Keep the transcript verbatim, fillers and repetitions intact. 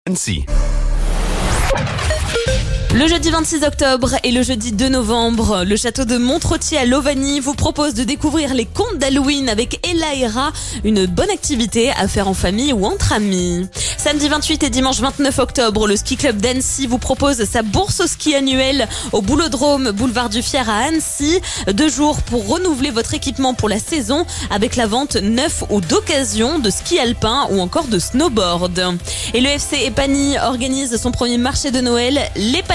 Annecy. Le jeudi vingt-six octobre et le jeudi deux novembre, le château de Montretier à Lovagny vous propose de découvrir les contes d'Halloween avec Ella et Ra, une bonne activité à faire en famille ou entre amis. Samedi vingt-huit et dimanche vingt-neuf octobre, le ski club d'Annecy vous propose sa bourse au ski annuelle au Boulodrome, boulevard du Fier à Annecy. Deux jours pour renouveler votre équipement pour la saison avec la vente neuf ou d'occasion de ski alpin ou encore de snowboard. Et le F C Epany organise son premier marché de Noël, l'Epany